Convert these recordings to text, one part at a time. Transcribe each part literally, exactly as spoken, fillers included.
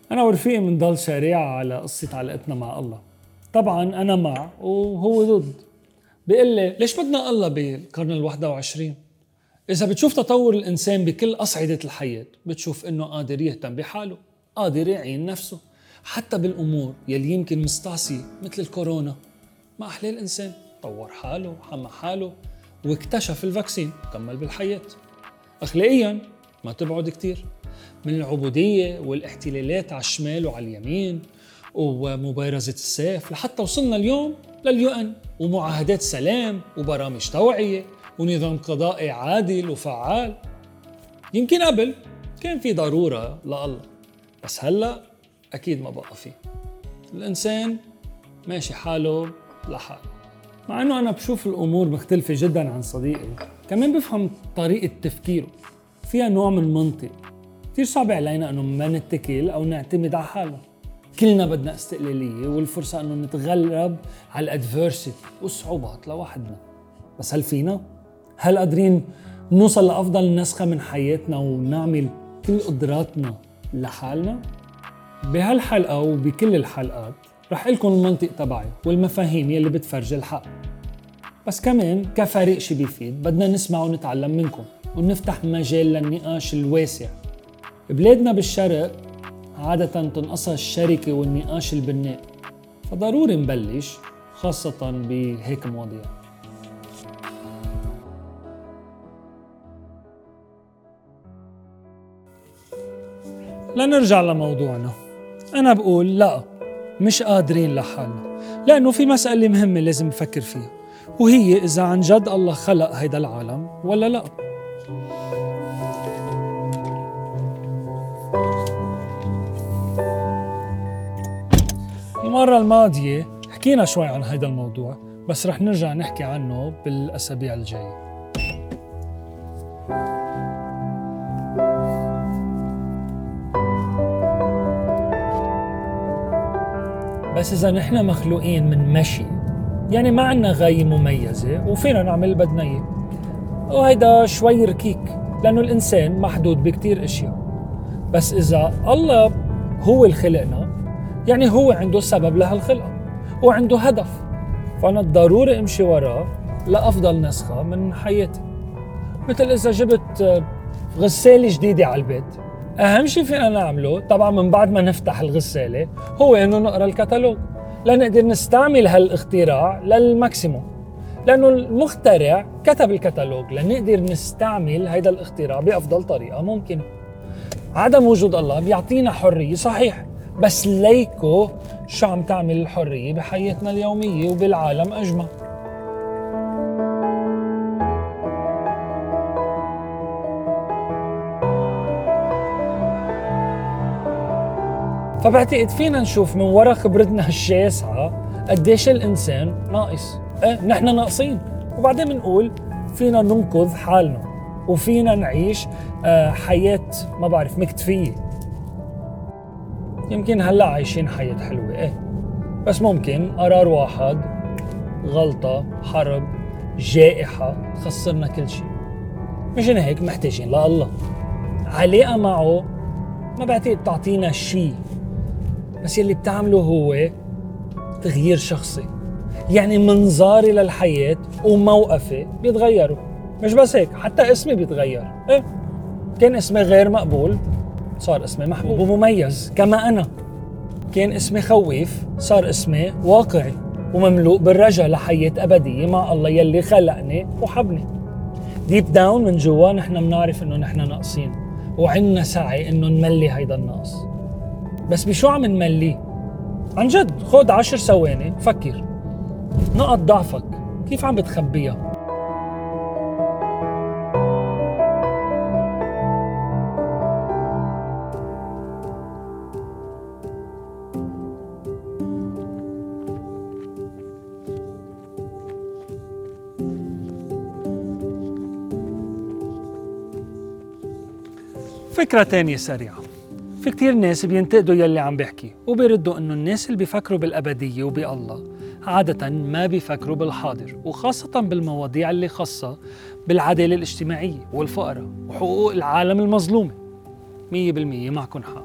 أنا ورفيقي منضل سريعة على قصة علاقتنا مع الله. طبعاً أنا مع وهو ضد. بيقول لي ليش بدنا الله بالقرن الواحد وعشرين؟ إذا بتشوف تطور الإنسان بكل أصعدة الحياة بتشوف إنه قادر يهتم بحاله، قادر يعين نفسه، حتى بالأمور يلي يمكن مستعصي مثل الكورونا. ما أحلى الإنسان طور حاله وحمى حاله واكتشف الفاكسين وكمل بالحياة. أخلاقياً ما تبعد كتير من العبودية والاحتلالات على الشمال وعلى اليمين ومبارزة السيف لحتى وصلنا اليوم لليو ان ومعاهدات سلام وبرامج توعية ونظام قضائي عادل وفعال. يمكن قبل كان في ضرورة لله، بس هلأ أكيد ما بقى فيه. الإنسان ماشي حاله لحاله. مع أنه أنا بشوف الأمور مختلفة جداً عن صديقي، كمان بفهم طريقة تفكيره فيها نوع من منطق. كتير صعب علينا أنه ما نتكل أو نعتمد على حالنا. كلنا بدنا استقلالية والفرصة أنه نتغلب على الادفيرسيتي والصعوبات لوحدنا. بس هل فينا؟ هل قادرين نوصل لأفضل نسخة من حياتنا ونعمل كل قدراتنا لحالنا؟ بهالحلقة وبكل الحلقات رح لكم المنطق تبعي والمفاهيم يلي بتفرج الحق. بس كمان كفريق شي بيفيد بدنا نسمع ونتعلم منكم ونفتح مجال للنقاش الواسع. بلادنا بالشرق عادة تنقصها الشركة والنقاش البناء، فضروري نبلش خاصة بهيك مواضيع. لنرجع لموضوعنا. أنا بقول لا، مش قادرين لحالنا، لأنه في مسألة مهمة لازم نفكر فيها، وهي إذا عن جد الله خلق هيدا العالم ولا لا. المرة الماضية حكينا شوي عن هيدا الموضوع، بس رح نرجع نحكي عنه بالأسابيع الجاية. بس إذا نحن مخلوقين من مشي، يعني ما عنا غاية مميزة وفينا نعمل بدنا إياه، وهيدا شوي ركيك لأنه الإنسان محدود بكتير أشياء. بس إذا الله هو الخلقنا، يعني هو عنده سبب لهالخلقة وعنده هدف، فأنا ضروري أمشي وراه لأفضل نسخة من حياتي. مثل إذا جبت غسالة جديدة على البيت، أهم شيء فينا نعمله طبعا من بعد ما نفتح الغسالة هو إنه نقرأ الكتالوج لنقدر نستعمل هالاختراع للماكسيموم، لأنه المخترع كتب الكتالوج لنقدر نستعمل هيدا الاختراع بأفضل طريقة ممكنة. عدم وجود الله بيعطينا حرية صحيح، بس ليكو شو عم تعمل الحرية بحياتنا اليومية وبالعالم أجمع. فبعتقد فينا نشوف من وراء خبرتنا الشاسعة قديش الإنسان ناقص. إيه نحن ناقصين، وبعدين بنقول فينا ننقذ حالنا وفينا نعيش آه حياة ما بعرف مكتفية. يمكن هلأ عايشين حياة حلوة إيه، بس ممكن قرار واحد، غلطة، حرب، جائحة خسرنا كل شيء. مشان هيك محتاجين لله. علاقة معه ما بعتقد تعطينا شيء، بس يلي بتعمله هو تغيير شخصي، يعني منظاري للحياة وموقفي بيتغيروا. مش بس هيك، حتى اسمي بيتغير. إيه؟ كان اسمي غير مقبول صار اسمي محبوب ومميز كما أنا. كان اسمي خويف صار اسمي واقعي ومملوء بالرجاء لحياة أبدية مع الله يلي خلقني وحبني. ديب داون من جوا نحن بنعرف إنه نحن ناقصين وعنا سعي إنه نملي هيدا النقص. بس بشو عم نمليه؟ عن جد خد عشر ثواني فكر، نقط ضعفك كيف عم بتخبيها؟ فكرة تانية سريعة. في كتير ناس بينتقدوا يلي عم بيحكي وبيردوا انه الناس اللي بيفكروا بالأبدية وبالله عادة ما بيفكروا بالحاضر، وخاصة بالمواضيع اللي خاصة بالعدالة الاجتماعية والفقراء وحقوق العالم المظلومة. مية بالمية معكن حق،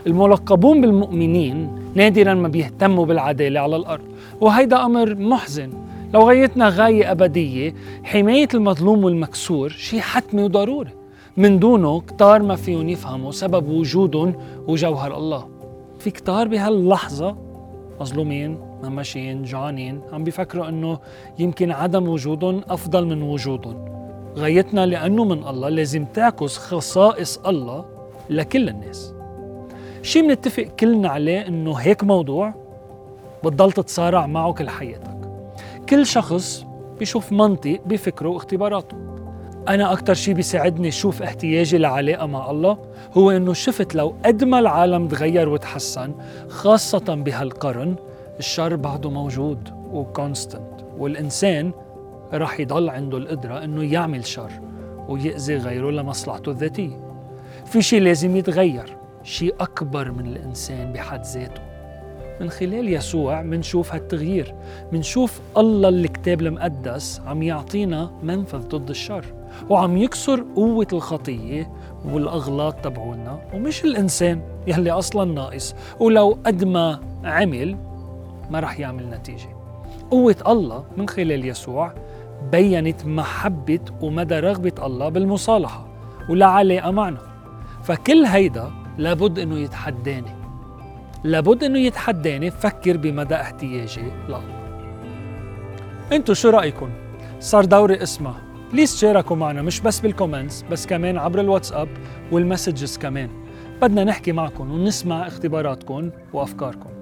الملقبون بالمؤمنين نادراً ما بيهتموا بالعدالة على الأرض، وهيدا أمر محزن. لو غايتنا غاية أبدية، حماية المظلوم والمكسور شيء حتمي وضروري، من دونه كتار ما فيهم يفهموا سبب وجودهم وجوهر الله. في كتار بهاللحظة مظلومين، مهمشين، جوعانين، عم بيفكروا انه يمكن عدم وجودهم افضل من وجودهم. غايتنا لانه من الله لازم تعكس خصائص الله لكل الناس. شيء منتفق كلنا عليه انه هيك موضوع بتضل تتصارع معه كل حياتك. كل شخص بيشوف منطق بفكره واختباراته. أنا أكتر شيء بيساعدني شوف احتياجي لعلاقة مع الله هو إنه شفت لو قد ما العالم تغير وتحسن، خاصة بهالقرن، الشر بعده موجود وكونستنت، والإنسان رح يضل عنده القدرة إنه يعمل شر ويأذي غيره لمصلحته الذاتية. في شيء لازم يتغير، شيء أكبر من الإنسان بحد ذاته. من خلال يسوع منشوف هالتغيير، منشوف الله الكتاب المقدس عم يعطينا منفذ ضد الشر، وعم يكسر قوة الخطية والأغلاط تبعونا، ومش الإنسان يلي أصلاً ناقص، ولو قد ما عمل ما رح يعمل نتيجة. قوة الله من خلال يسوع بيّنت محبة ومدى رغبة الله بالمصالحة ولعلاقة معنا. فكل هيدا لابد إنه يتحداني، لابد إنه يتحداني فكر بمدى احتياجي له. انتو شو رأيكم؟ صار دوري اسمع، بليز شاركوا معنا مش بس بالكومنتس، بس كمان عبر الواتساب والمسجز كمان. بدنا نحكي معكم ونسمع اختباراتكم وأفكاركم.